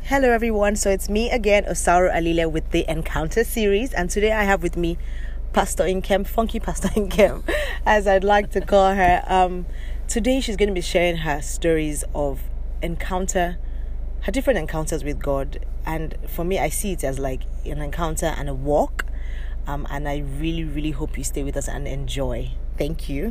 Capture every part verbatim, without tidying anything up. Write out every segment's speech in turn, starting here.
Hello everyone, so it's me again, Osaru Alile with the Encounter series, and today I have with me Pastor Nkem, Funky Pastor Nkem, as I'd like to call her. Um, today she's going to be sharing her stories of encounter, her different encounters with God, and for me I see it as like an encounter and a walk, um, and I really really hope you stay with us and enjoy. Thank you.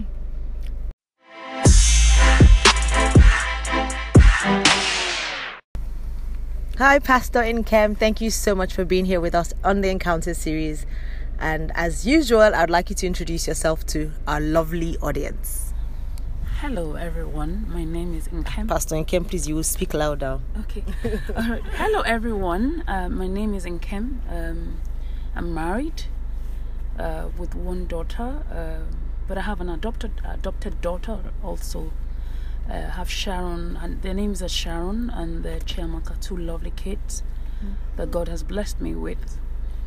Hi, Pastor Nkem. Thank you so much for being here with us on the Encounter series. And as usual, I'd like you to introduce yourself to our lovely audience. Hello, everyone. My name is Nkem. Pastor Nkem, please, you will speak louder. Okay. All right. Hello, everyone. Uh, my name is Nkem. Um, I'm married uh, with one daughter, uh, but I have an adopted adopted daughter also. I uh, have Sharon, and their names are Sharon and the Chiamaka, two lovely kids mm. that God has blessed me with.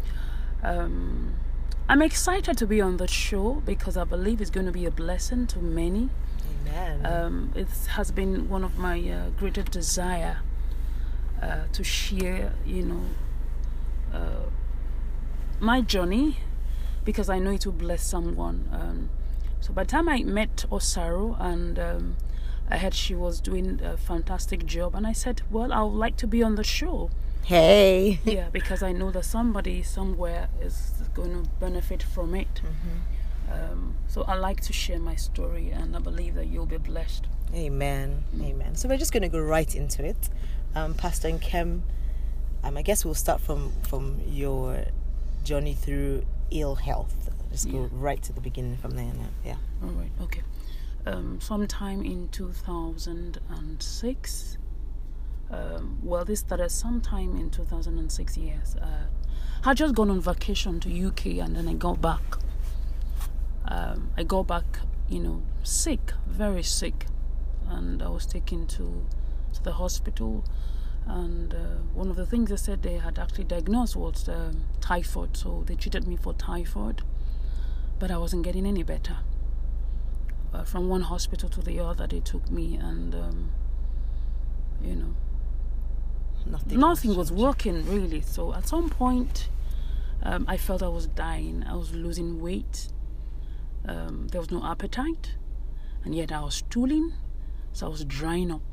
Um, I'm excited to be on the show because I believe it's going to be a blessing to many. Amen. Um, it has been one of my uh, greatest desire uh, to share, you know, uh, my journey because I know it will bless someone. Um, so by the time I met Osaru and um, I heard she was doing a fantastic job, and I said, well, I would like to be on the show. Hey. Yeah, because I know that somebody somewhere is going to benefit from it. Mm-hmm. Um, so I like to share my story, and I believe that you'll be blessed. Amen. Mm-hmm. Amen. So we're just going to go right into it. Um, Pastor Nkem, um, I guess we'll start from, from your journey through ill health. Just yeah. go right to the beginning from there. Now. Yeah. All right. Okay. Um, sometime in two thousand six, um, well, this started sometime in two thousand six, yes. Uh, I had just gone on vacation to U K and then I got back. Um, I got back, you know, sick, very sick. And I was taken to, to the hospital. And uh, one of the things they said they had actually diagnosed was um, typhoid. So they treated me for typhoid. But I wasn't getting any better. Uh, from one hospital to the other, they took me, and um, you know, nothing, nothing was working really. So at some point, um, I felt I was dying. I was losing weight. Um, there was no appetite, and yet I was stooling, so I was drying up.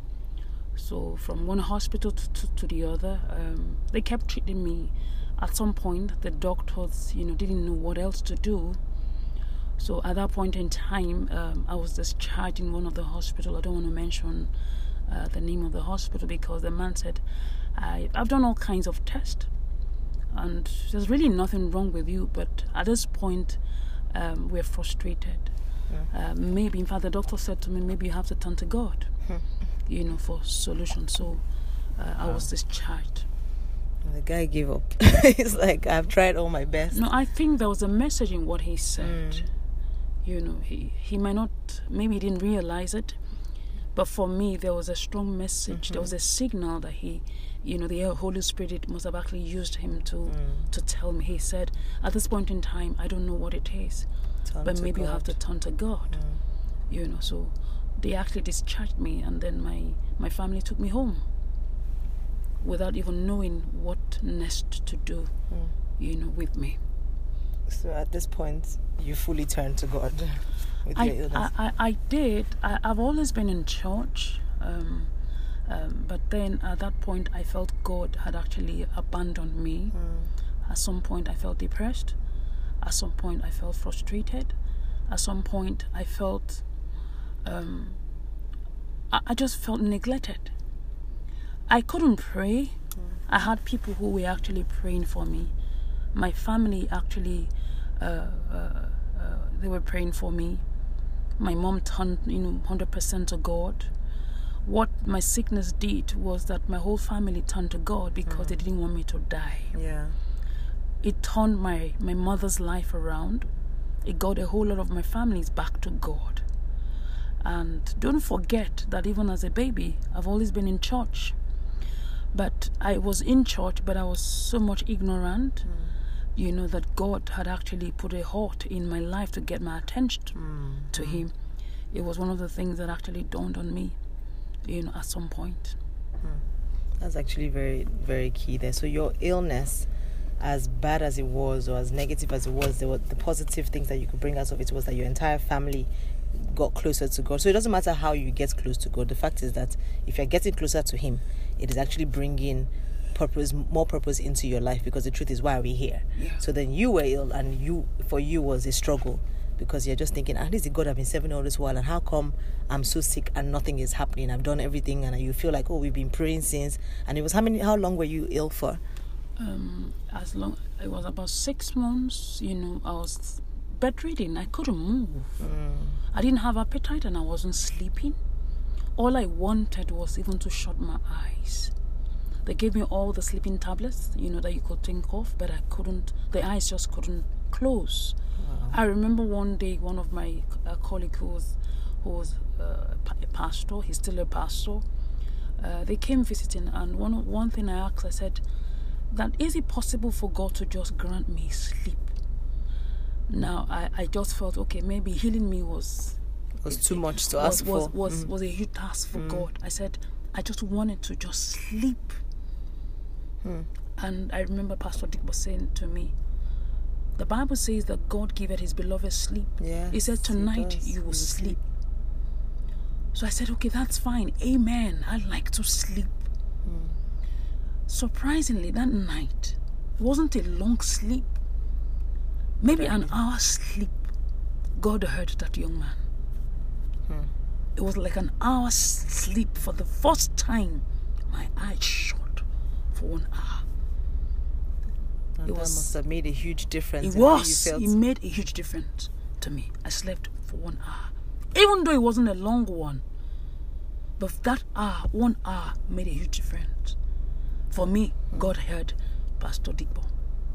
So from one hospital to, to, to the other, um, they kept treating me. At some point, the doctors, you know, didn't know what else to do. So at that point in time, um, I was discharged in one of the hospitals. I don't want to mention uh, the name of the hospital because the man said, I, I've done all kinds of tests and there's really nothing wrong with you. But at this point, um, we're frustrated. Yeah. Uh, maybe, in fact, the doctor said to me, maybe you have to turn to God, you know, for solution. So uh, I was discharged. The guy gave up. He's like, I've tried all my best. No, I think there was a message in what he said. Mm. You know, he, he might not, maybe he didn't realize it, but for me, there was a strong message. Mm-hmm. There was a signal that he, you know, the Holy Spirit must have actually used him to mm. to tell me. He said, at this point in time, I don't know what it is, turn but maybe God. You have to turn to God. Mm. You know, so they actually discharged me, and then my, my family took me home without even knowing what next to do, mm. you know, with me. So at this point, you fully turned to God with I, your illness? I, I, I did. I, I've always been in church, um, um, but then at that point, I felt God had actually abandoned me. Mm. At some point, I felt depressed. At some point, I felt frustrated. At some point, I felt, um, I, I just felt neglected. I couldn't pray. Mm. I had people who were actually praying for me. My family actually, uh, uh, uh, they were praying for me. My mom turned, you know, one hundred percent to God. What my sickness did was that my whole family turned to God because mm. they didn't want me to die. Yeah. It turned my, my mother's life around. It got a whole lot of my families back to God. And don't forget that even as a baby, I've always been in church. But I was in church, but I was so much ignorant, mm. you know, that God had actually put a halt in my life to get my attention mm. to Him. It was one of the things that actually dawned on me, you know, at some point. Mm. That's actually very, very key there. So your illness, as bad as it was or as negative as it was, there were the positive things that you could bring out of it was that your entire family got closer to God. So it doesn't matter how you get close to God. The fact is that if you're getting closer to Him, it is actually bringing purpose, more purpose into your life, because the truth is, why are we here? Yeah. So then you were ill, and you for you was a struggle, because you're just thinking, ah, this is God I've been serving all this while, and how come I'm so sick and nothing is happening? I've done everything, and you feel like, oh, we've been praying since. And it was how many? How long were you ill for? Um, as long it was about six months. You know, I was bedridden. I couldn't move. Mm. I didn't have appetite, and I wasn't sleeping. All I wanted was even to shut my eyes. They gave me all the sleeping tablets, you know, that you could think of, but I couldn't. The eyes just couldn't close. Wow. I remember one day, one of my uh, colleagues who was, who was uh, a pastor, he's still a pastor, uh, they came visiting, and one one thing I asked, I said, that is it possible for God to just grant me sleep? Now, I, I just felt, okay, maybe healing me was... was too much to was, ask was, for. Was, mm. was a huge task for mm. God. I said, I just wanted to just sleep. Mm. And I remember Pastor Dick was saying to me, the Bible says that God giveth his beloved sleep. Yes, he said, tonight he you will he sleep. sleep. So I said, okay, that's fine. Amen. I like to sleep. Mm. Surprisingly, that night, it wasn't a long sleep. Maybe Really? an hour sleep. God heard that young man. Hmm. It was like an hour's sleep. For the first time, my eyes shut for one hour. And it that was, must have made a huge difference. It in how was. You felt. It made a huge difference to me. I slept for one hour. Even though it wasn't a long one. But that hour, one hour, made a huge difference. For me, hmm. God heard Pastor Dikbo.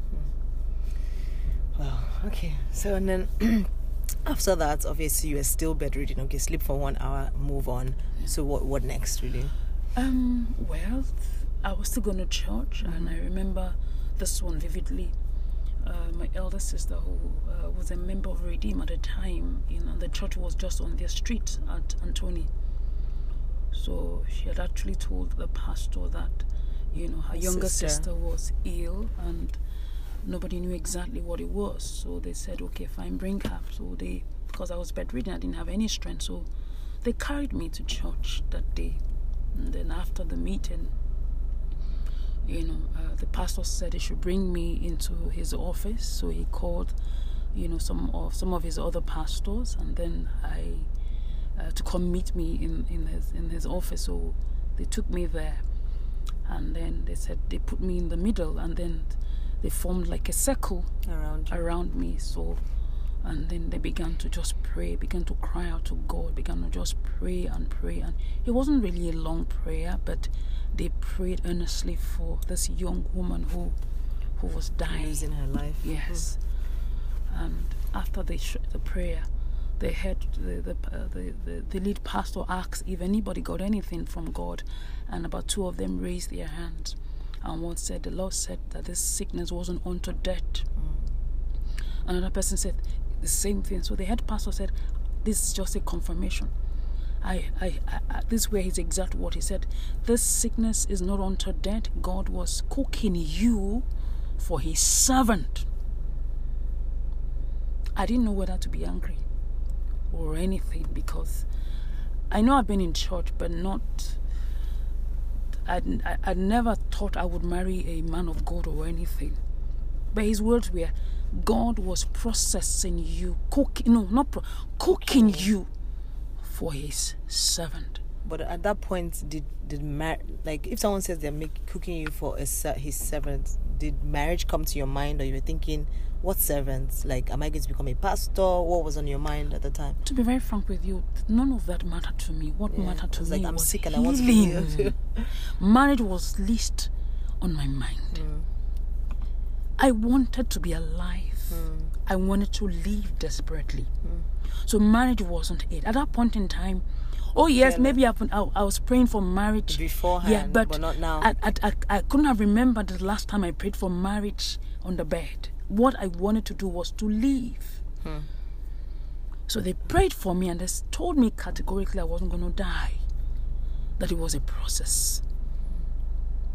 Wow, okay. So, and then after that, obviously, you were still bedridden. Okay, sleep for one hour, move on. Yeah. So, what what next, really? Um, well, I was still going to church, mm-hmm. and I remember this one vividly. Uh, my elder sister, who uh, was a member of Redeem at the time, you know, the church was just on their street at Antony. So, she had actually told the pastor that, you know, her younger sister, sister was ill, and nobody knew exactly what it was. So they said, okay, fine, bring her. So they, because I was bedridden, I didn't have any strength, so they carried me to church that day. And then after the meeting, you know, uh, the pastor said he should bring me into his office. So he called, you know, some of some of his other pastors, and then I uh, to come meet me in in his in his office. So they took me there, and then they said they put me in the middle, and then they formed like a circle around you. around me. So, and then they began to just pray, began to cry out to God, began to just pray and pray. And it wasn't really a long prayer, but they prayed earnestly for this young woman who, who was dying, losing her life. Yes. Mm. And after they sh- the prayer, they heard the the, uh, the the the lead pastor ask if anybody got anything from God, and about two of them raised their hands. And one said, the Lord said that this sickness wasn't unto death. Mm. Another person said the same thing. So the head pastor said, this is just a confirmation. I, I, I, this were his exact word. He said, this sickness is not unto death. God was cooking you for his servant. I didn't know whether to be angry or anything, because I know I've been in church, but not... I'd, I never thought I would marry a man of God or anything. But his words were, God was processing you, cooking, no, not pro, cooking you for his servant. But at that point, did did mar- like if someone says they're make, cooking you for a, his servant, did marriage come to your mind, or you were thinking, what servants? Like, am I going to become a pastor? What was on your mind at the time? To be very frank with you, none of that mattered to me. What yeah, mattered to me like, I'm was sick and healing. I want to be healed. Marriage was least on my mind. Mm. I wanted to be alive. Mm. I wanted to live desperately. Mm. So marriage wasn't it. At that point in time, oh yes, yeah, maybe I, I was praying for marriage beforehand, yeah, but, but not now. I, I, I, I couldn't have remembered the last time I prayed for marriage on the bed. What I wanted to do was to leave. Hmm. So they prayed for me, and they told me categorically I wasn't going to die. That it was a process.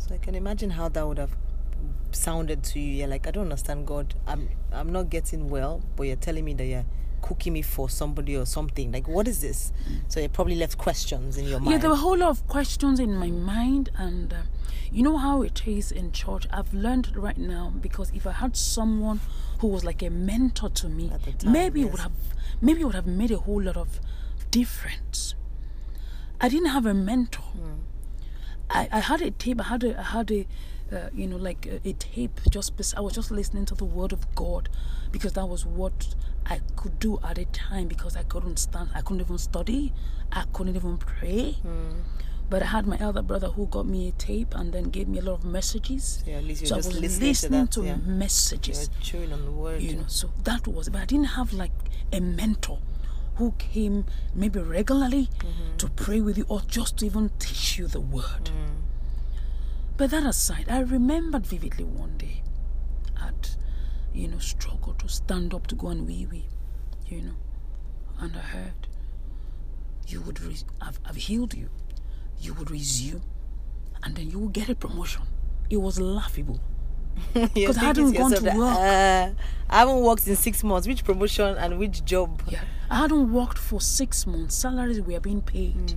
So I can imagine how that would have sounded to you. You're like, I don't understand, God. I'm I'm not getting well, but you're telling me that you're cooking me for somebody or something. Like, what is this? So it probably left questions in your mind. Yeah, there were a whole lot of questions in my mind, and uh, you know how it is in church. I've learned right now, because if I had someone who was like a mentor to me, At the time, maybe yes. it would have maybe it would have made a whole lot of difference. I didn't have a mentor. Mm. I, I had a tape. I had a I had a uh, you know like a, a tape. Just bes- I was just listening to the Word of God, because that was what I could do at a time, because I couldn't stand. I couldn't even study. I couldn't even pray. Mm. But I had my elder brother who got me a tape and then gave me a lot of messages. Yeah, at least you're so just I was listening, listening to, to, that, yeah. messages. You're chewing on the word. You know, so that was. But I didn't have like a mentor who came maybe regularly mm-hmm. to pray with you, or just to even teach you the word. Mm. But that aside, I remembered vividly one day I'd, you know, struggled to stand up to go and wee wee, you know, and I heard, you would, re- I've, I've healed you, you would resume, and then you will get a promotion. It was laughable. Because I hadn't gone to that, work. Uh, I haven't worked in six months. Which promotion and which job? Yeah, I hadn't worked for six months. Salaries were being paid. Mm.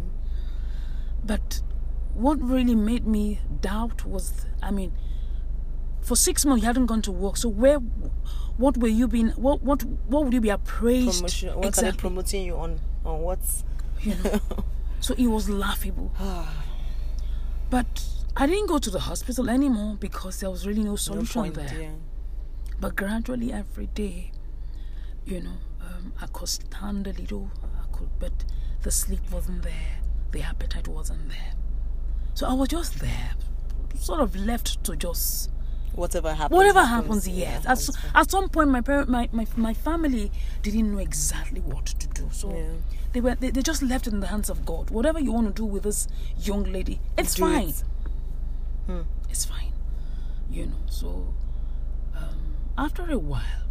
But what really made me doubt was, I mean, for six months you hadn't gone to work. So where, what were you being? What what what would you be appraised? Promotion. What exactly. are they promoting you on? On what's? You know. So it was laughable. But I didn't go to the hospital anymore, because there was really no solution no point, there. Yeah. But gradually, every day, you know, um, I could stand a little. I could, but the sleep wasn't there. The appetite wasn't there. So I was just there, sort of left to just Whatever happens. whatever happens. yeah, Yes. happens. At, at some point, my parent, my, my my family didn't know exactly what to do. So Yeah. they were they, they just left it in the hands of God. Whatever you want to do with this young lady, it's Do fine. it. Hmm. It's fine. You know. So um, after a while,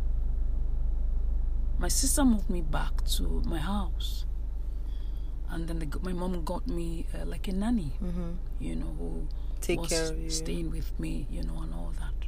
my sister moved me back to my house, and then they got, my mom got me uh, like a nanny, Mm-hmm. you know, who Take was care of you. staying with me, you know, and all that.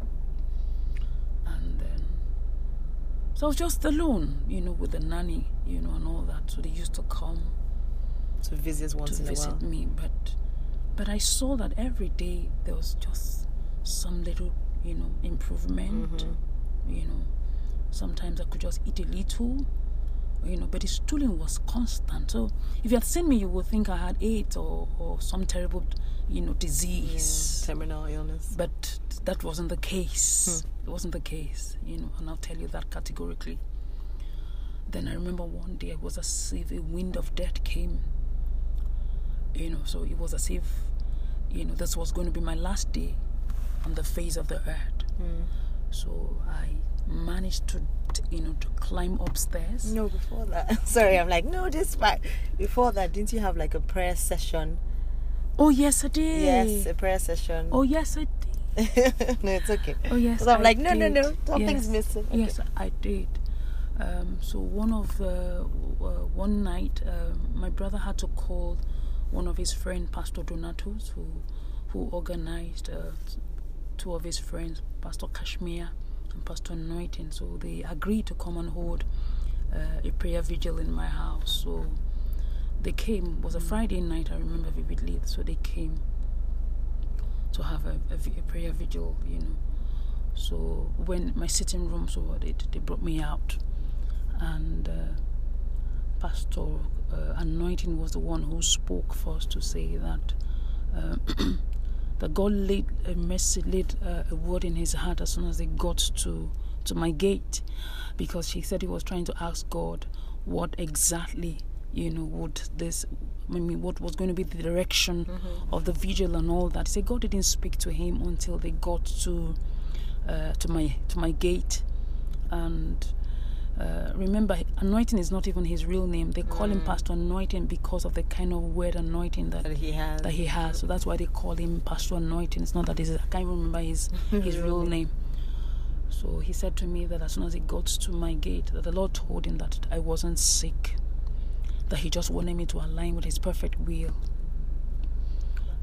And then, so I was just alone, you know, with the nanny, you know, and all that. So they used to come To visit once to in a visit while. me, but but I saw that every day there was just some little, you know, improvement. Mm-hmm. You know, sometimes I could just eat a little, you know, but the stooling was constant. So if you had seen me, you would think I had AIDS or, or some terrible, you know, disease. Yeah. Terminal illness. But that wasn't the case. Hmm. It wasn't the case, you know, and I'll tell you that categorically. Then I remember one day it was as if a wind of death came. You know, so it was as if, you know, this was going to be my last day on the face of the earth. Mm. So I managed to, you know, to climb upstairs. No, before that. Sorry, I'm like, no, this part. Before that, didn't you have like a prayer session? Oh, yes, I did. Yes, a prayer session. Oh, yes, I did. No, it's okay. Oh, yes, So I'm I like, no, did. no, no, something's Yes. missing. Okay. Yes, I did. Um, so one of the, uh, one night, uh, my brother had to call one of his friends, Pastor Donatus, who who organized uh, two of his friends, Pastor Kashmir and Pastor Anointing. So they agreed to come and hold uh, a prayer vigil in my house. So they came. It was a Friday night, I remember vividly. So they came to have a, a, a prayer vigil, you know. So when my sitting room, so they, they brought me out, and uh, Pastor uh, Anointing was the one who spoke first to say that uh, that God laid a message, laid uh, a word in his heart as soon as they got to to my gate, because he said he was trying to ask God what exactly, you know, would this, I mean, what was going to be the direction mm-hmm. of the vigil and all that. He said God didn't speak to him until they got to uh, to my to my gate, and. Uh, remember, Anointing is not even his real name. They call mm. him Pastor Anointing because of the kind of word anointing that, that he has. That he has. So that's why they call him Pastor Anointing. It's not that he's, I can't remember his his real name. So he said to me that as soon as he got to my gate, that the Lord told him that I wasn't sick, that he just wanted me to align with his perfect will. And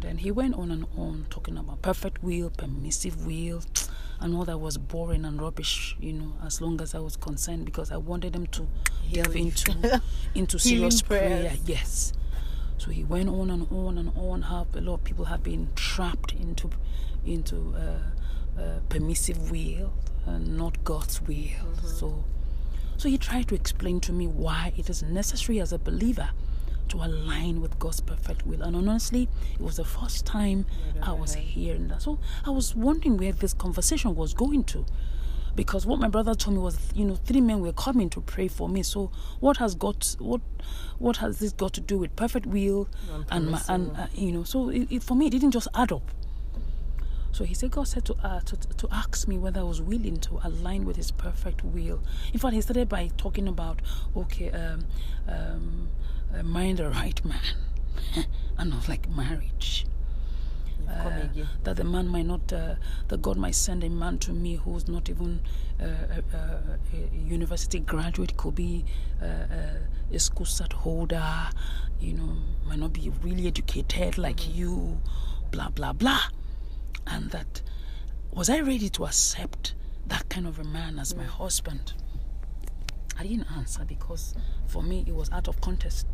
then he went on and on talking about perfect will, permissive will, and all that was boring and rubbish, you know, as long as I was concerned, because I wanted them to delve into into serious prayer. Yes. So he went on and on and on how a lot of people have been trapped into into uh, uh, permissive will and not God's will. Mm-hmm. So so he tried to explain to me why it is necessary as a believer to align with God's perfect will. And honestly, it was the first time I was hearing that. So I was wondering where this conversation was going to. Because what my brother told me was, you know, three men were coming to pray for me. So what has got what what has this got to do with perfect will and my, and uh, you know? So it, it, for me, it didn't just add up. So he said, God said to, uh, to to ask me whether I was willing to align with His perfect will. In fact, he started by talking about, okay, um, um, uh, marrying the right man, and I was like, marriage. Uh, that the man might not, uh, that God might send a man to me who's not even uh, a, a, a university graduate, could be uh, a, a school cert holder, you know, might not be really educated like mm-hmm. you, blah, blah, blah. And that, was I ready to accept that kind of a man as mm-hmm. my husband? I didn't answer because for me it was out of context.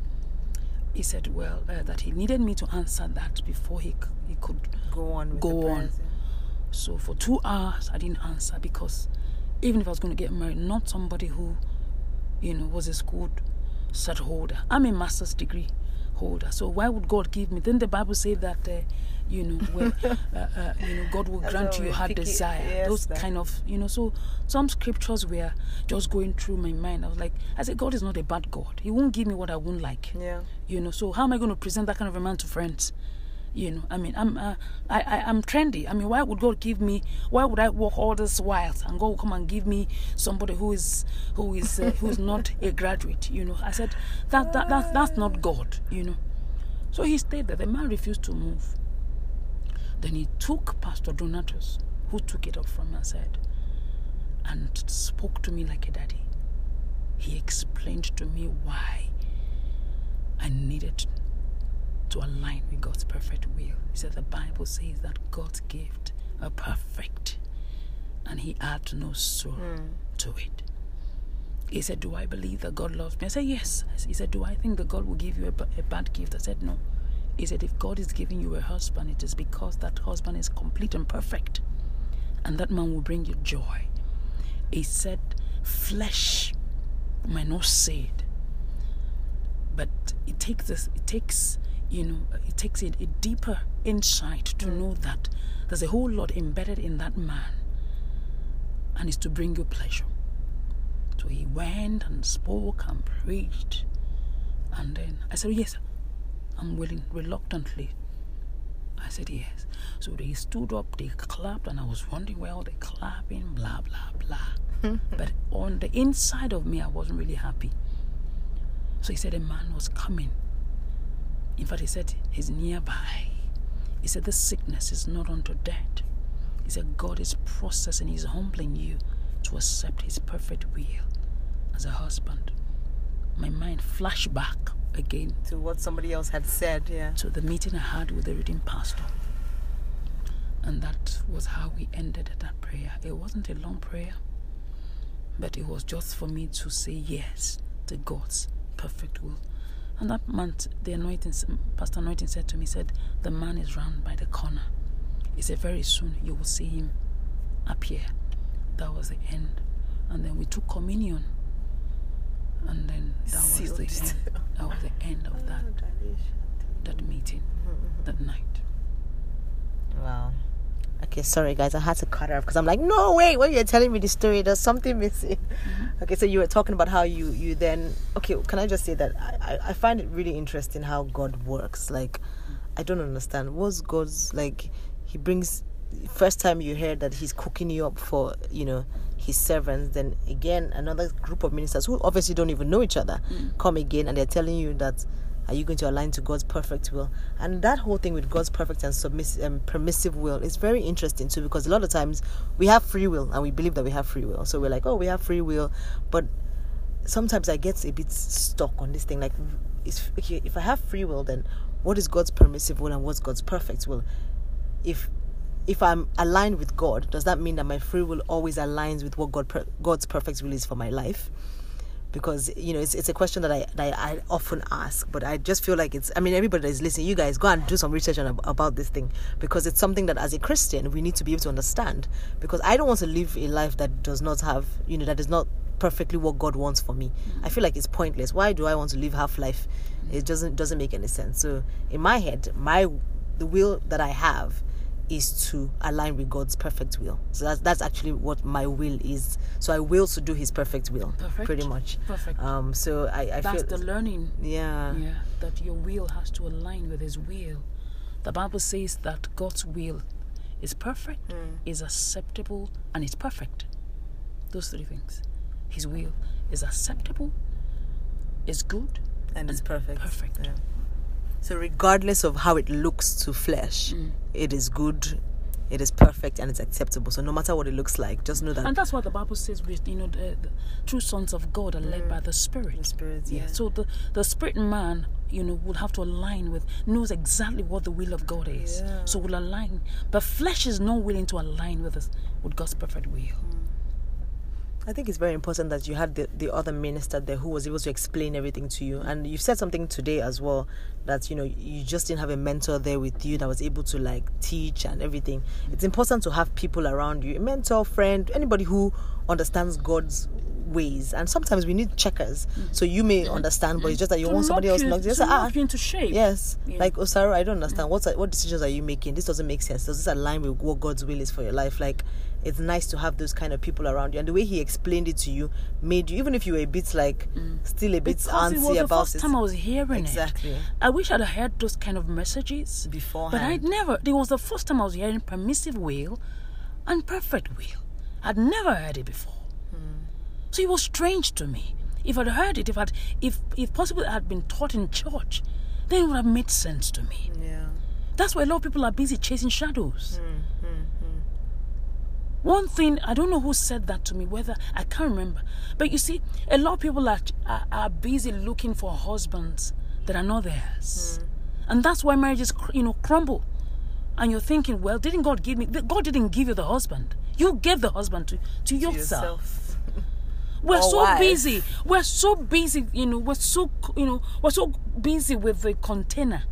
He said, well, uh, that he needed me to answer that before he c- he could go on. With go the on. So for two hours, I didn't answer because even if I was going to get married, not somebody who, you know, was a school cert holder. I'm a master's degree holder. So why would God give me? Then the Bible says that, uh, you know, where, uh, uh, you know, God will grant you your heart desire. Yes, Those that. kind of, you know. So some scriptures were just going through my mind. I was like, I said, God is not a bad God. He won't give me what I won't like. Yeah. You know. So how am I going to present that kind of a man to friends? You know. I mean, I'm, uh, I, I, I'm trendy. I mean, why would God give me? Why would I walk all this while and God will come and give me somebody who is, who is, uh, who is not a graduate? You know. I said that, that, that that's not God. You know. So he stayed there. The man refused to move. Then he took Pastor Donatus, who took it up from him and said, and spoke to me like a daddy. He explained to me why I needed to align with God's perfect will. He said the Bible says that God's gift are perfect, and He adds no sorrow mm. to it. He said, do I believe that God loves me? I said, yes. He said, do I think that God will give you a, a bad gift? I said, no. He said, if God is giving you a husband, it is because that husband is complete and perfect, and that man will bring you joy. He said, flesh might not say it, but it takes this, it takes, you know, it takes a, a deeper insight to mm. know that there's a whole lot embedded in that man, and it's to bring you pleasure. So he went and spoke and preached, and then I said, yes, I'm willing, reluctantly. I said, yes. So they stood up, they clapped, and I was wondering, well, they're clapping, blah, blah, blah. But on the inside of me, I wasn't really happy. So he said a man was coming. In fact, he said he's nearby. He said this sickness is not unto death. He said God is processing, He's humbling you to accept His perfect will as a husband. My mind flashed back again to what somebody else had said, yeah. To the meeting I had with the reading pastor. And that was how we ended that prayer. It wasn't a long prayer, but it was just for me to say yes to God's perfect will. And that month, the anointing, Pastor Anointing said to me, said, the man is round by the corner. He said, very soon you will see him appear. That was the end. And then we took communion. And then that was the end. That was the end of that that meeting, that night. Wow. Okay, sorry guys, I had to cut her off because I'm like, no, wait, when you're telling me the story, there's something missing. Mm-hmm. Okay, so you were talking about how you, you then, okay, can I just say that I, I find it really interesting how God works. Like, I don't understand. What's God's, like, He brings, first time you heard that He's cooking you up for, you know, His servants, then again another group of ministers who obviously don't even know each other mm. come again and they're telling you that, are you going to align to God's perfect will? And that whole thing with God's perfect and submissive and um, permissive will is very interesting too, because a lot of times we have free will and we believe that we have free will, so we're like, oh, we have free will, but sometimes I get a bit stuck on this thing, like, it's, okay, if I have free will, then what is God's permissive will and what's God's perfect will? If if I'm aligned with God, does that mean that my free will always aligns with what God per, God's perfect will is for my life? Because, you know, it's it's a question that I that I often ask, but I just feel like it's, I mean, everybody that is listening, you guys go and do some research on, about this thing, because it's something that as a Christian, we need to be able to understand, because I don't want to live a life that does not have, you know, that is not perfectly what God wants for me. Mm-hmm. I feel like it's pointless. Why do I want to live half life? Mm-hmm. It doesn't doesn't make any sense. So in my head, my the will that I have is to align with God's perfect will. So that's that's actually what my will is. So I will to do His perfect will. Perfect. Pretty much. Perfect. Um. So I, I that's feel the learning. Yeah. Yeah. That your will has to align with His will. The Bible says that God's will is perfect, mm. is acceptable, and is perfect. Those three things. His will is acceptable, is good, and, and it's perfect. Perfect. Yeah. So regardless of how it looks to flesh, mm. it is good, it is perfect, and it's acceptable. So no matter what it looks like, just know that. And that's what the Bible says, with, you know, the, the true sons of God are led mm. by the Spirit. The Spirit, yeah. yeah. So the, the Spirit man, you know, would have to align with, knows exactly what the will of God is. Yeah. So will align. But flesh is not willing to align with, us, with God's perfect will. Mm. I think it's very important that you had the, the other minister there who was able to explain everything to you. And you said something today as well, that, you know, you just didn't have a mentor there with you that was able to, like, teach and everything. It's important to have people around you, a mentor, friend, anybody who understands God's ways. And sometimes we need checkers. Mm. So you may understand, but it's just that you to want somebody else you, knock to ah, you into shape. Yes. Yeah. Like, Osaro, I don't understand. Mm. What's what decisions are you making? This doesn't make sense. Does this align with what God's will is for your life? Like, it's nice to have those kind of people around you. And the way he explained it to you made you, even if you were a bit like, mm. still a bit because antsy it was the about first it. time I was hearing exactly. it. Exactly. I wish I'd heard those kind of messages beforehand. But I'd never, it was the first time I was hearing permissive will and perfect will. I'd never heard it before. Mm. So it was strange to me. If I'd heard it, if I'd, if, if possible, it had been taught in church, then it would have made sense to me. Yeah. That's why a lot of people are busy chasing shadows. Mm, mm, mm. One thing, I don't know who said that to me, whether, I can't remember. But you see, a lot of people are, are, are busy looking for husbands that are not theirs. Mm. And that's why marriages, you know, crumble. And you're thinking, well, didn't God give me, God didn't give you the husband. You gave the husband to, to, to yourself. yourself. We're or so wife. busy. We're so busy, you know, we're so, you know, we're so busy with the container.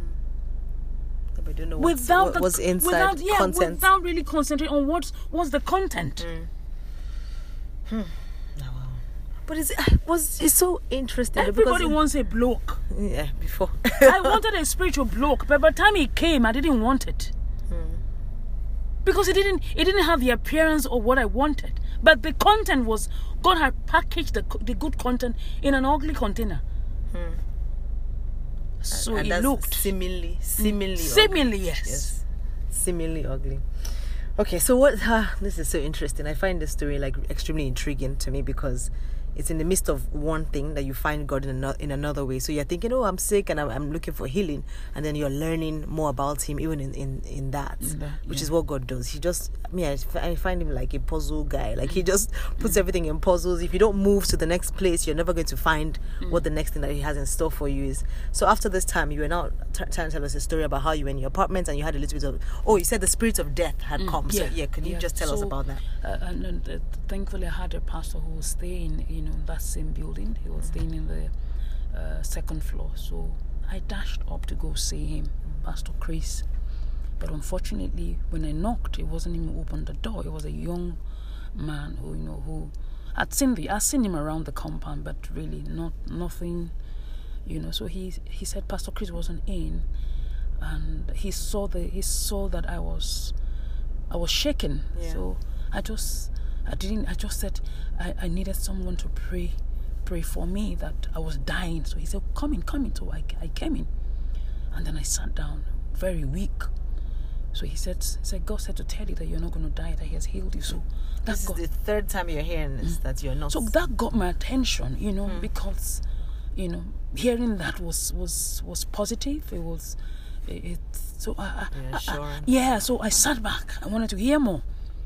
Mm. We don't know without what's, the, what's inside without, yeah, content. Without really concentrating on what's, what's the content. Mm. Hmm. Oh, wow. But it's, was, it's so interesting. Everybody wants a bloke. Yeah, before. I wanted a spiritual bloke, but by the time he came, I didn't want it. Hmm. Because it didn't, it didn't have the appearance of what I wanted. But the content was, God had packaged the the good content in an ugly container. Hmm. So and it that's looked seemingly, seemingly, seemingly, ugly. yes. yes, seemingly ugly. Okay, so what? Uh, this is so interesting. I find this story like extremely intriguing to me because it's in the midst of one thing that you find God in another, in another way. So you're thinking, oh, I'm sick and I'm, I'm looking for healing. And then you're learning more about him even in, in, in that, yeah. which is what God does. He just, I mean, I find him like a puzzle guy. Like he just puts mm. everything in puzzles. If you don't move to the next place, you're never going to find mm. what the next thing that he has in store for you is. So after this time, you were now t- trying to tell us a story about how you were in your apartment and you had a little bit of, oh, you said the spirit of death had mm. come. Yeah. So yeah, can you yeah. just tell so, us about that? Uh, and, and uh, thankfully I had a pastor who was staying, you know, that same building. He was staying in the uh, second floor. So I dashed up to go see him, Pastor Chris. But unfortunately, when I knocked, it wasn't him who opened the door. It was a young man who, you know, who I'd seen the I'd seen him around the compound, but really not nothing, you know. So he he said Pastor Chris wasn't in, and he saw the he saw that I was I was shaking. Yeah. So I just I didn't I just said I, I needed someone to pray. pray for me that I was dying. So he said, come in, come in. So I, I came in. And then I sat down, very weak. So he said, he said, God said to tell you that you're not going to die, that he has healed you. So that this got, is the third time you're hearing this, mm. that you're not. So that got my attention, you know, mm. because, you know, hearing that was, was, was positive. It was, it, it so I, I, I, yeah, so I sat back. I wanted to hear more.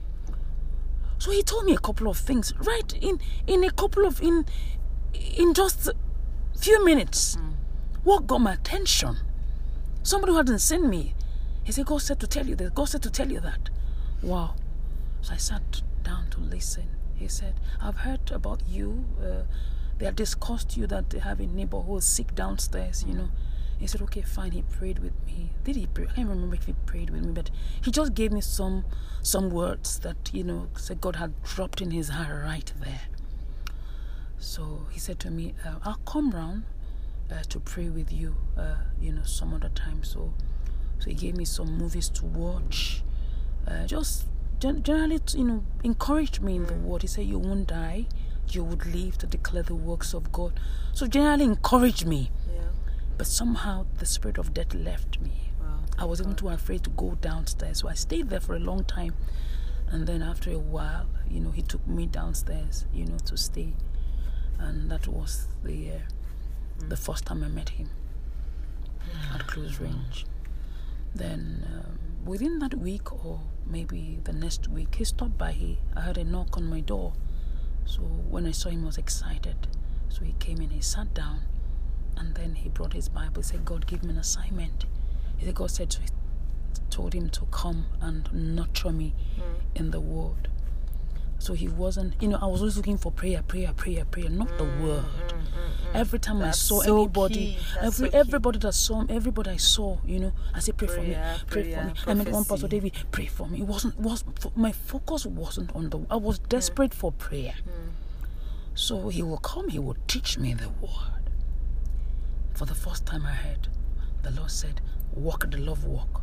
So he told me a couple of things, right? In, in a couple of, in, in just a few minutes. Mm. What got my attention Somebody who hadn't seen me. He said, God said to tell you this. God said to tell you that. Wow. So I sat down to listen. He said, I've heard about you. Uh, they have discussed you that they have a neighbor who is sick downstairs, you know. He said, okay, fine. He prayed with me. Did he pray? I can't remember if he prayed with me, but he just gave me some some words that, you know, said God had dropped in his heart right there. So he said to me, uh, I'll come round uh, to pray with you, uh, you know, some other time. So, so he gave me some movies to watch. Uh, just gen- generally, you know, encouraged me in the word. He said, you won't die. You would live to declare the works of God. So generally encouraged me. Yeah. But somehow the spirit of death left me. Wow. I was even too afraid to go downstairs. So I stayed there for a long time. And then after a while, you know, he took me downstairs, you know, to stay. And that was the uh, mm. the first time I met him mm. at close range. Then um, within that week or maybe the next week, he stopped by. He, I heard a knock on my door. So when I saw him, I was excited. So he came in, he sat down, and then he brought his Bible. He said, God gave me an assignment. He said, God said to, told him to come and nurture me mm. in the word. So he wasn't, you know, I was always looking for prayer, prayer, prayer, prayer, not mm, the word. Mm, mm, mm. Every time That's I saw so anybody, every so everybody that saw him, everybody I saw, you know, I said, pray prayer, for me, pray prayer, for me. Prophecy. I met one Pastor David, pray for me. It wasn't, was my focus wasn't on the, I was desperate mm. for prayer. Mm. So he will come, he will teach me the word. For the first time I heard, the Lord said, walk the love walk.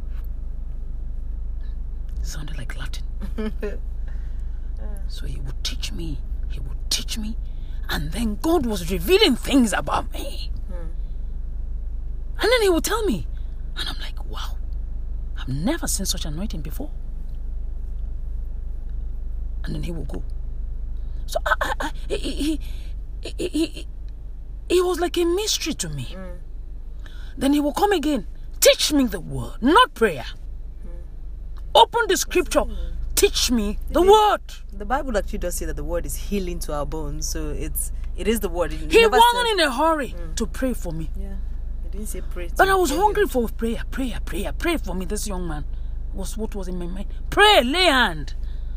It sounded like Latin. So he would teach me, he would teach me, and then God was revealing things about me. Hmm. And then he would tell me, and I'm like, wow, I've never seen such anointing before. And then he will go. So I, I, I, he, he, he, he, he was like a mystery to me. Hmm. Then he will come again, teach me the word, not prayer. Hmm. Open the scripture. Teach me the the word. The Bible actually does say that the word is healing to our bones. So it's it is the word. It he wasn't said, in a hurry mm. to pray for me. Yeah, he didn't say pray. But I was hungry for prayer, prayer, prayer, pray for me. This young man was what was in my mind. Pray, lay hand.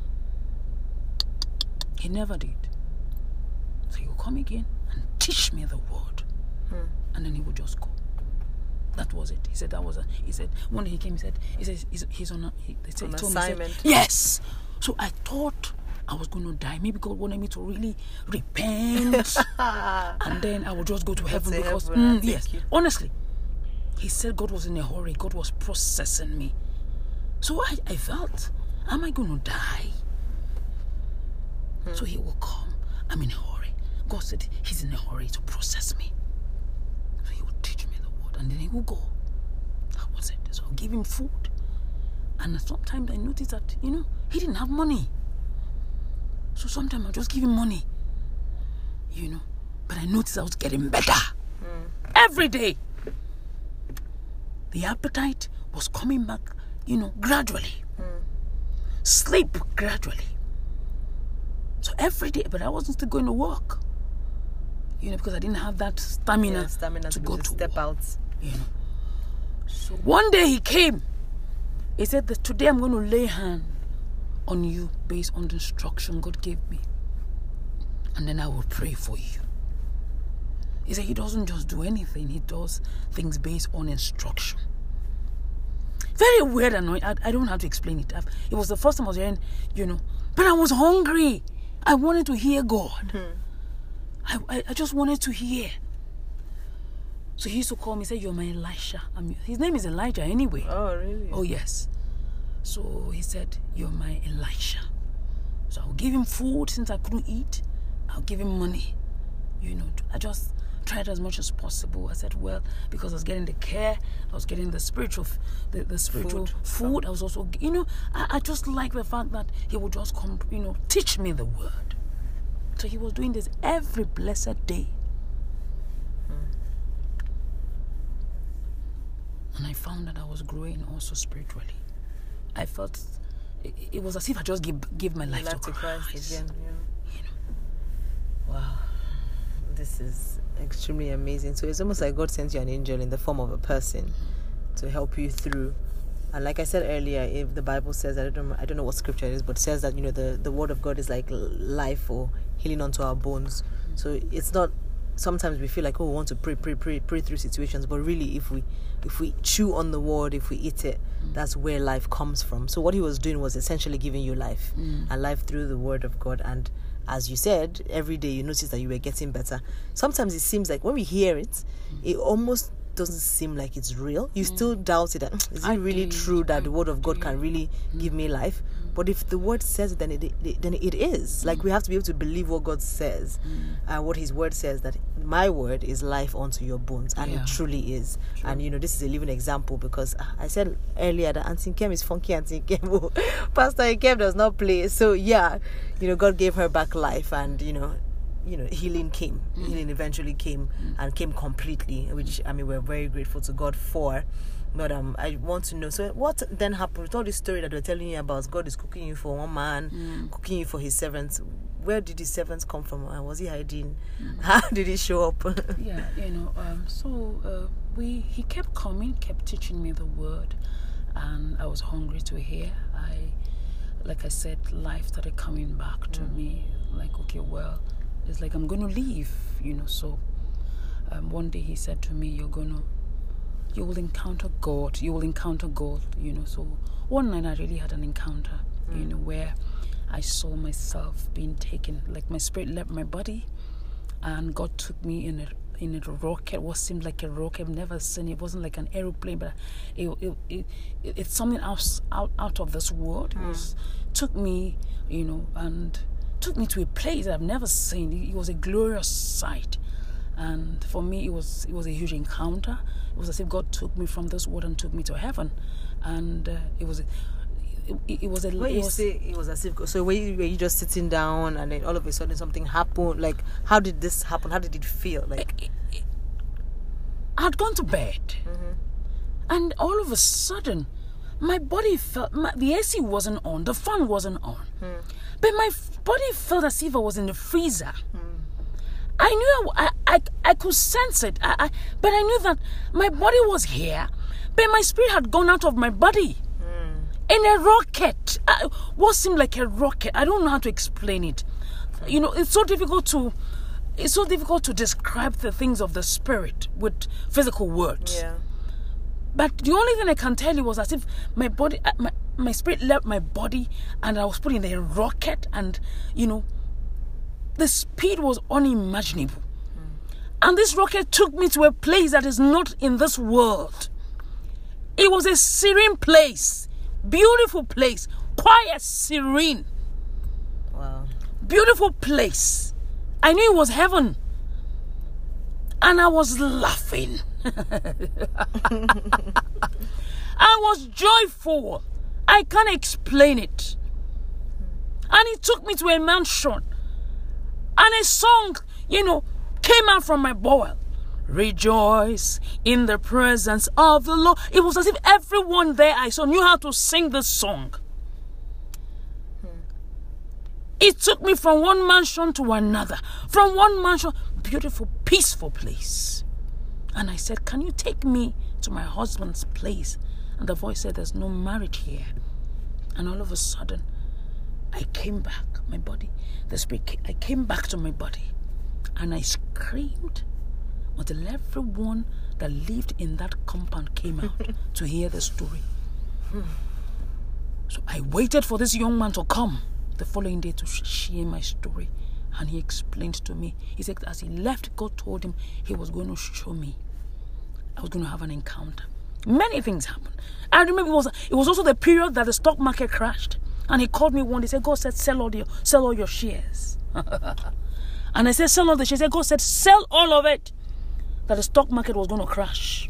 He never did. So he would come again and teach me the word, mm. and then he would just go. That was it. He said that was a. He said one day he came. He said he says he's, he's on a. He, they said, on he told assignment. Me, said, yes. So I thought I was going to die. Maybe God wanted me to really repent, and then I would just go to heaven because heaven, mm, yes, you. honestly, he said God was in a hurry. God was processing me. So I, I felt, am I going to die? Hmm. So he will come. I'm in a hurry. God said he's in a hurry to process me. And then he will go. That was it. So I'll give him food. And sometimes I noticed that, you know, he didn't have money. So sometimes I'll just give him money. You know. But I noticed I was getting better. Mm. Every day. The appetite was coming back, you know, gradually. Mm. Sleep gradually. So every day, but I wasn't still going to work. You know, because I didn't have that stamina, yeah, stamina to, to go to step work. out. You know. So one day he came. He said that today I'm going to lay hand on you based on the instruction God gave me. And then I will pray for you. He said he doesn't just do anything. He does things based on instruction. Very weird and I, I don't have to explain it. I've, it was the first time I was hearing, you know. But I was hungry. I wanted to hear God. Hmm. I, I, I just wanted to hear. So he used to call me, say, you're my Elisha. I'm, his name is Elijah anyway. Oh, really? Oh, yes. So he said, you're my Elisha. So I'll give him food since I couldn't eat. I'll give him money. You know, I just tried as much as possible. I said, well, because I was getting the care, I was getting the spiritual, the, the spiritual food. food. I was also, you know, I, I just like the fact that he would just come, you know, teach me the word. So he was doing this every blessed day. And I found that I was growing also spiritually. I felt it, it was as if I just give give my life, life to, to Christ. Christ again. Yeah. You know. Wow, this is extremely amazing. So it's almost like God sends you an angel in the form of a person to help you through. And like I said earlier, if the Bible says, I don't know, I don't know what scripture it is, but says that, you know, the, the word of God is like life or healing unto our bones. Mm. So it's not, sometimes we feel like, oh, we want to pray, pray, pray, pray through situations. But really, if we if we chew on the word, if we eat it, mm. that's where life comes from. So what he was doing was essentially giving you life, mm. and life through the word of God. And as you said, every day you notice that you were getting better. Sometimes it seems like when we hear it, mm. it almost doesn't seem like it's real. You mm. still doubt it. That, is it I really did. true that I the word of God did. can really mm. give me life? Mm. But if the word says it, then it, it then it is. Like, we have to be able to believe what God says, and mm. uh, what his word says, that my word is life unto your bones, and yeah. it truly is. True. And you know, this is a living example, because uh, I said earlier that Auntie Nkem is funky. Auntie Nkem, Pastor Nkem does not play. So yeah, you know, God gave her back life, and you know, you know, healing came. Mm. Healing eventually came, mm. and came completely, which, I mean, we're very grateful to God for. But um, I want to know, so what then happened with all this story that we're telling you about? God is cooking you for one man, mm. cooking you for his servants. Where did his servants come from? And was he hiding? Mm. How did he show up? yeah, you know, um, so uh, we he kept coming, kept teaching me the word, and I was hungry to hear. I, like I said, life started coming back to mm. me. Like, okay, well, it's like I'm going to leave, you know. So um, one day he said to me, you're going to, you will encounter God. You will encounter God, you know. So one night I really had an encounter, mm. you know, where I saw myself being taken, like my spirit left my body, and God took me in a in a rocket. What seemed like a rocket, I've never seen it. It wasn't like an aeroplane, but it it, it, it it's something out, out out of this world. Mm. It was, took me, you know, and took me to a place that I've never seen. It, it was a glorious sight, and for me, it was it was a huge encounter. It was as if God took me from this world and took me to heaven, and uh, it was. It, it was a. When it you was, say it was as if, so were you, were you just sitting down and then all of a sudden something happened? Like, how did this happen? How did it feel? Like, it, it, I had gone to bed, mm-hmm. and all of a sudden, my body felt my, the A C wasn't on, the fan wasn't on, mm. but my body felt as if I was in the freezer. Mm. I knew I, I, I could sense it, I, I, but I knew that my body was here, but my spirit had gone out of my body. In a rocket. Uh, what seemed like a rocket. I don't know how to explain it. You know, it's so difficult to it's so difficult to describe the things of the spirit with physical words. Yeah. But the only thing I can tell you was as if my body uh, my, my spirit left my body, and I was put in a rocket, and you know, the speed was unimaginable. Mm. And this rocket took me to a place that is not in this world. It was a serene place. Beautiful place, quiet, serene. Wow. Beautiful place. I knew it was heaven. And I was laughing. I was joyful. I can't explain it. And he took me to a mansion. And a song, you know, came out from my bowl. Rejoice in the presence of the Lord. It was as if everyone there I saw knew how to sing this song. Hmm. It took me from one mansion to another. From one mansion, beautiful, peaceful place. And I said, can you take me to my husband's place? And the voice said, there's no marriage here. And all of a sudden, I came back, my body. The spirit, I came back to my body. And I screamed until everyone that lived in that compound came out to hear the story. So I waited for this young man to come the following day to share my story. And he explained to me. He said as he left, God told him he was going to show me. I was going to have an encounter. Many things happened. I remember it was, it was also the period that the stock market crashed. And he called me one day. He said, God said, sell all your, sell all your shares. And I said, sell all the shares. He said, God said, sell all of it. That the stock market was going to crash.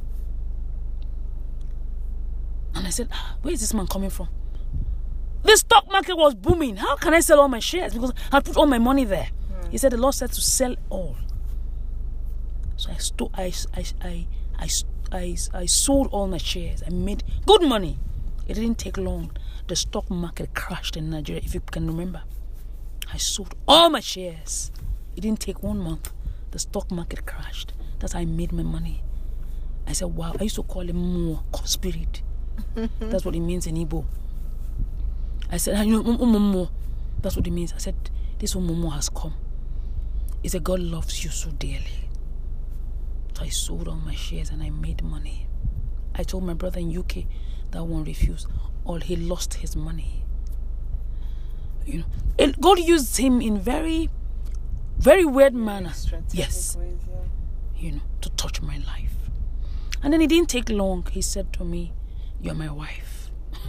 And I said, ah, where is this man coming from? The stock market was booming. How can I sell all my shares? Because I put all my money there. Mm. He said, the Lord said to sell all. So I, sto- I, I, I, I, I, I sold all my shares. I made good money. It didn't take long. The stock market crashed in Nigeria, if you can remember. I sold all my shares. It didn't take one month. The stock market crashed. That's how I made my money. I said, wow. I used to call him Mo, spirit. That's what it means in Igbo. I said, you know, Momo. That's what it means. I said, this Momo has come. He said, God loves you so dearly. So I sold all my shares and I made money. I told my brother in U K that one refused. All he lost his money. You know, it, God used him in very, very weird manner. Yes, ways, yeah. You know, to touch my life. And then it didn't take long. He said to me, "You're my wife."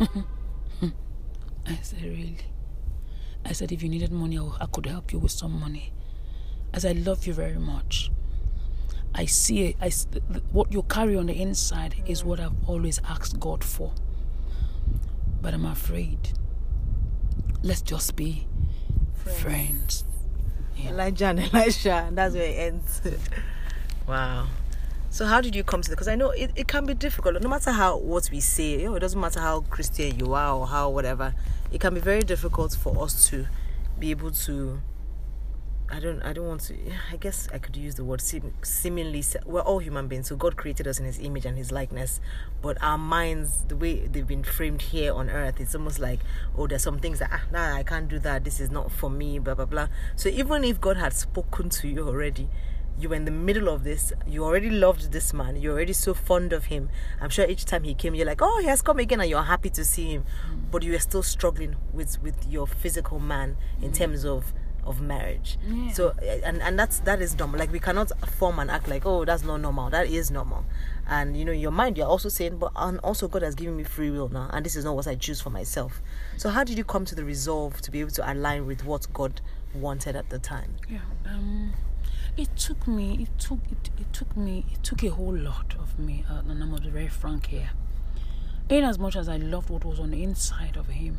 I said, "Really?" I said, "If you needed money, I could help you with some money. As I love you very much. I see it. I, what you carry on the inside mm. is what I've always asked God for. But I'm afraid. Let's just be friends." friends. Yeah. Elijah and Elisha, and that's where it ends. Wow. So how did you come to that? Because I know it, it can be difficult. No matter how what we say, you know, it doesn't matter how Christian you are or how whatever. It can be very difficult for us to be able to. I don't. I don't want to. I guess I could use the word seem, seemingly. We're all human beings, so God created us in His image and His likeness. But our minds, the way they've been framed here on earth, it's almost like, oh, there's some things that ah, nah, I can't do that. This is not for me. Blah blah blah. So even if God had spoken to you already, you were in the middle of this. You already loved this man. You're already so fond of him. I'm sure each time he came, you're like, oh, he has come again, and you're happy to see him. Mm. But you are still struggling with with your physical man in mm. terms of. of marriage. Yeah. So and and that's that is normal. Like we cannot form and act like, oh, that's not normal. That is normal. And you know, in your mind you're also saying, but and also God has given me free will now, and this is not what I choose for myself. So how did you come to the resolve to be able to align with what God wanted at the time? Yeah. Um it took me it took it, it took me it took a whole lot of me, uh, and I'm gonna be very frank here. In as much as I loved what was on the inside of him,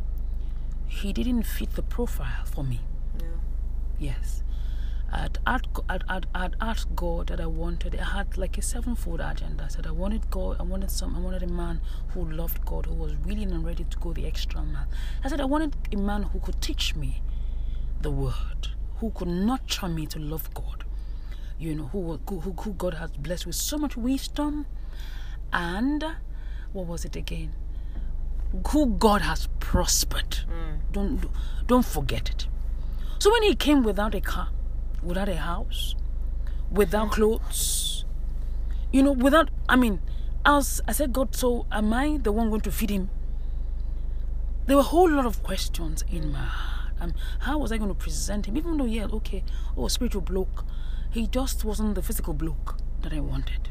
he didn't fit the profile for me. Yes, I'd, I'd, I'd, I'd, I'd asked God that I wanted. I had like a sevenfold agenda. I said I wanted God. I wanted some. I wanted a man who loved God, who was willing and ready to go the extra mile. I said I wanted a man who could teach me the word, who could nurture me to love God. You know, who who, who God has blessed with so much wisdom, and what was it again? Who God has prospered. Mm. Don't don't forget it. So when he came without a car, without a house, without clothes, you know, without, I mean, I, was, I said, God, so am I the one going to feed him? There were a whole lot of questions in my heart. Um, how was I going to present him? Even though, yeah, okay, oh, spiritual bloke, he just wasn't the physical bloke that I wanted.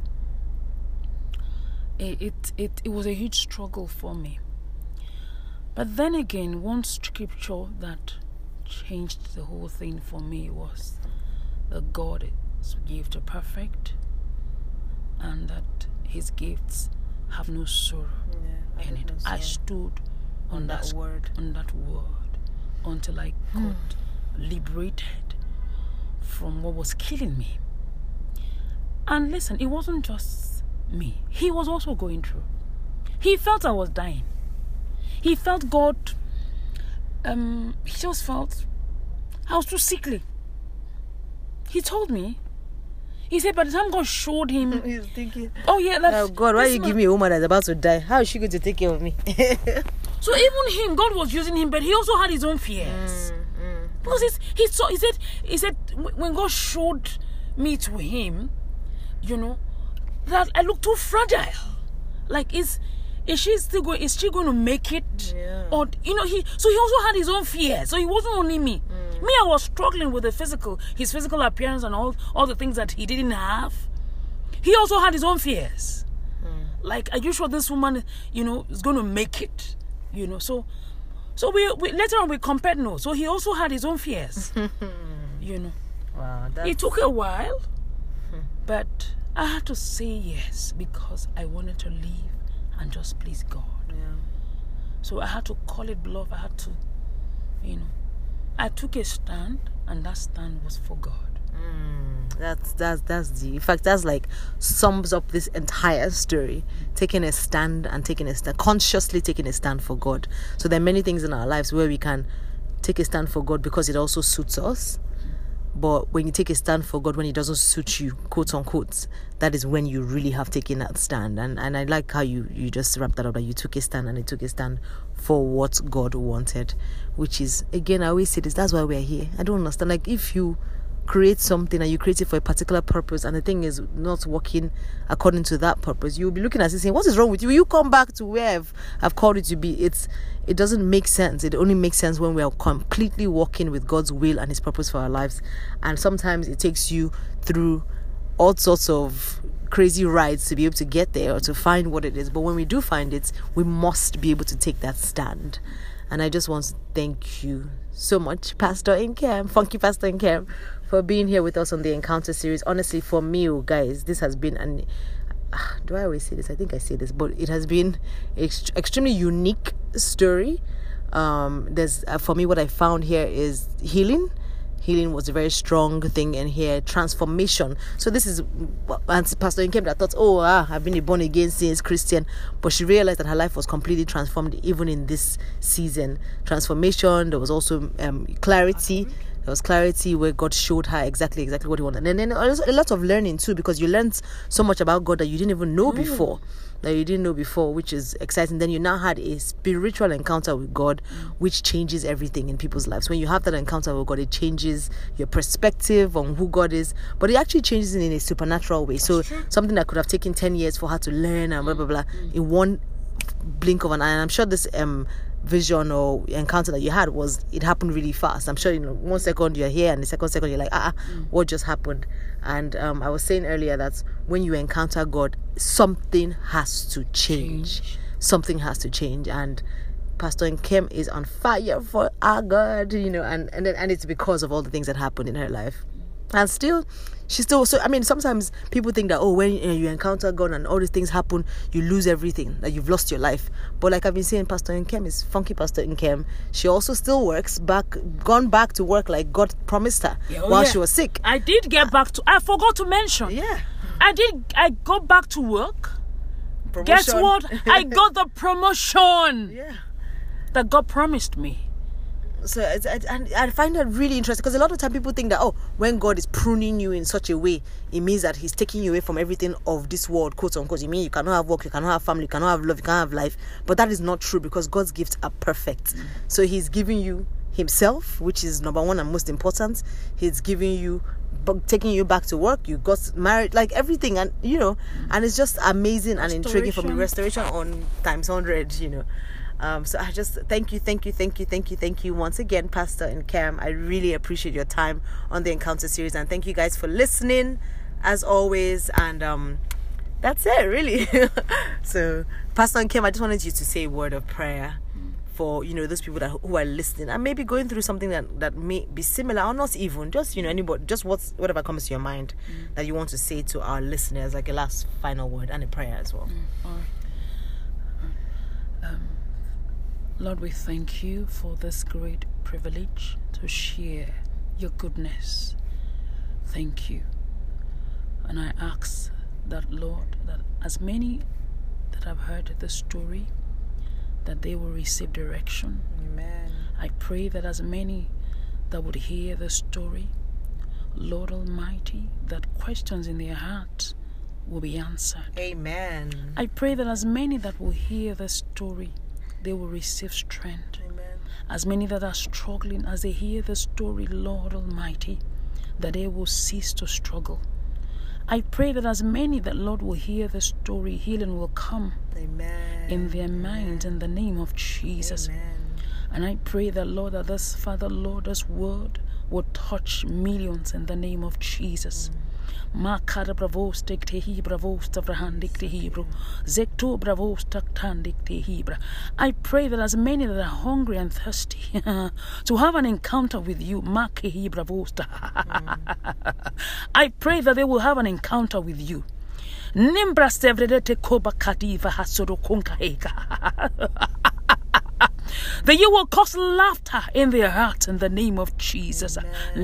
It, it, it, it was a huge struggle for me. But then again, one scripture that changed the whole thing for me was that God is gift are perfect and that his gifts have no sorrow yeah, in it. I stood on, on that, that word on that word until I got mm. liberated from what was killing me. And listen, it wasn't just me. He was also going through. He felt I was dying. He felt God Um, he just felt I was too sickly. He told me. He said by the time God showed him, he's thinking, oh yeah, that's, oh God, why you man. give me a woman that's about to die? How is she going to take care of me? So even him, God was using him, but he also had his own fears. Mm, mm, because he's, he saw, he said, he said when God showed me to him, you know, that I look too fragile. Like is. Is she still going? Is she going to make it? Yeah. Or you know, he. So he also had his own fear. So he wasn't only me. Mm. Me, I was struggling with the physical, his physical appearance and all, all the things that he didn't have. He also had his own fears. Mm. Like, are you sure this woman, you know, is going to make it? You know, so, so we, we later on we compared. No, so he also had his own fears. You know. Wow. That's... It took a while, but I had to say yes because I wanted to leave and just please God. Yeah. So I had to call it bluff. I had to, you know, I took a stand, and that stand was for God. Mm, that's that's that's the. In fact, that's like sums up this entire story. Taking a stand and taking a stand, consciously taking a stand for God. So there are many things in our lives where we can take a stand for God because it also suits us. But when you take a stand for God, when it doesn't suit you, quote unquote, that is when you really have taken that stand. And and I like how you, you just wrapped that up, that you took a stand, and it took a stand for what God wanted, which is, again, I always say this, that's why we're here. I don't understand. Like, if you create something and you create it for a particular purpose, and the thing is not working according to that purpose, you'll be looking at it saying, what is wrong with you? You come back to where I've, I've called you to be. It's it doesn't make sense. It only makes sense when we are completely working with God's will and his purpose for our lives. And sometimes it takes you through all sorts of crazy rides to be able to get there or to find what it is. But when we do find it, we must be able to take that stand. And I just want to thank you so much, Pastor Nkem, Funky Pastor Nkem, for being here with us on the Encounter series. Honestly, for me, guys, this has been an do I always say this? I think I say this, but it has been an ext- extremely unique story. Um, there's uh, for me, what I found here is healing. Healing was a very strong thing in here. Transformation. So this is and Pastor Nkem that thought, oh, ah, I've been a born again since Christian, but she realized that her life was completely transformed even in this season. Transformation. There was also um, clarity. There was clarity where God showed her exactly exactly what he wanted. And then also a lot of learning too, because you learned so much about God that you didn't even know before. That you didn't know before, which is exciting. Then you now had a spiritual encounter with God, which changes everything in people's lives. When you have that encounter with God, it changes your perspective on who God is, but it actually changes it in a supernatural way. So something that could have taken ten years for her to learn and blah blah blah, in one blink of an eye. And I'm sure this um vision or encounter that you had was it happened really fast. I'm sure, you know, one second you're here and the second second you're like, ah, mm. what just happened? And um, I was saying earlier that when you encounter God, something has to change. change. Something has to change. And Pastor Nkem is on fire for our God, you know, and and then, and it's because of all the things that happened in her life. And still, she still, so, I mean, sometimes people think that, oh, when you, know, you encounter God and all these things happen, you lose everything, that you've lost your life. But like I've been saying, Pastor Nkem is Funky Pastor Nkem. She also still works back, gone back to work like God promised her yeah, oh while yeah. she was sick. I did get back to, I forgot to mention. Yeah. I did, I got back to work. Promotion. Guess what? I got the promotion. Yeah. That God promised me. So it's, I, I find that really interesting, because a lot of time people think that, oh, when God is pruning you in such a way, it means that he's taking you away from everything of this world, quote unquote. It means you cannot have work, you cannot have family, you cannot have love, you cannot have life. But that is not true, because God's gifts are perfect. Mm. So he's giving you himself, which is number one and most important. He's giving you, taking you back to work, you got married, like everything, and you know, mm. and it's just amazing and intriguing for me. Restoration on times one hundred, you know. Um, so I just thank you, thank you, thank you, thank you, thank you once again, Pastor Nkem. I really appreciate your time on the Encounter series, and thank you guys for listening, as always. And um, that's it, really. So, Pastor Nkem, I just wanted you to say a word of prayer for, you know, those people that who are listening and maybe going through something that, that may be similar, or not even, just, you know, anybody, just what's whatever comes to your mind mm. that you want to say to our listeners, like a last final word and a prayer as well. Mm. Or, um, Lord, we thank you for this great privilege to share your goodness. Thank you. And I ask that, Lord, that as many that have heard the story, that they will receive direction. Amen. I pray that as many that would hear the story, Lord Almighty, that questions in their hearts will be answered. Amen. I pray that as many that will hear the story, they will receive strength. Amen. As many that are struggling, as they hear the story, Lord Almighty, that they will cease to struggle. I pray that as many that, Lord, will hear the story, healing will come. Amen. In their minds, in the name of Jesus. Amen. And I pray that, Lord, that this, Father, Lord, this word will touch millions in the name of Jesus. Mm. Makara bravos te hebra vos ta vrahandik te hebro zekto bravos ta tandik te hebra. I pray that as many that are hungry and thirsty to have an encounter with you, make hebra vos ta. I pray that they will have an encounter with you. Nimbra sevrete koba kadiva hasoro kunka that you will cause laughter in their hearts in the name of Jesus.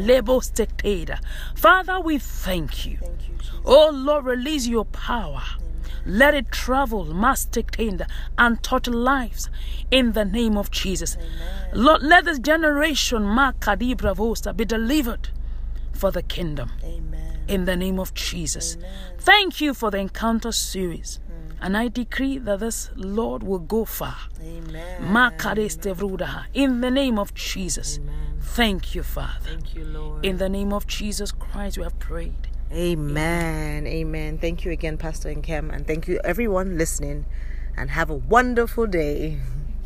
Father, we thank you. Thank you, Jesus. Oh Lord, release your power. Amen. Let it travel, masticate, and touch lives in the name of Jesus. Amen. Lord, let this generation be delivered for the kingdom. Amen. In the name of Jesus. Amen. Thank you for the encounter series. Mm. And I decree that this Lord will go far. Amen. In the name of Jesus. Amen. Thank you, Father. Thank you, Lord. In the name of Jesus Christ, we have prayed. Amen. Amen. Amen. Thank you again, Pastor Nkem, and thank you everyone listening, and have a wonderful day.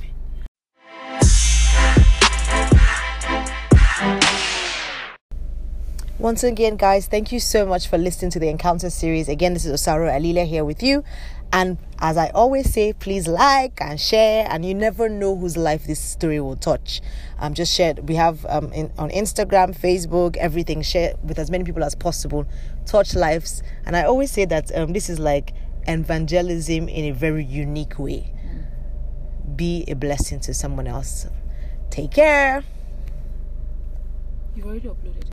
Once again, guys, thank you so much for listening to the Encounter series. Again, this is Osaro Alile here with you. And as I always say, please like and share. And you never know whose life this story will touch. Um, just share. We have um in, on Instagram, Facebook, everything. Share with as many people as possible. Touch lives. And I always say that um this is like evangelism in a very unique way. Be a blessing to someone else. Take care. You've already uploaded.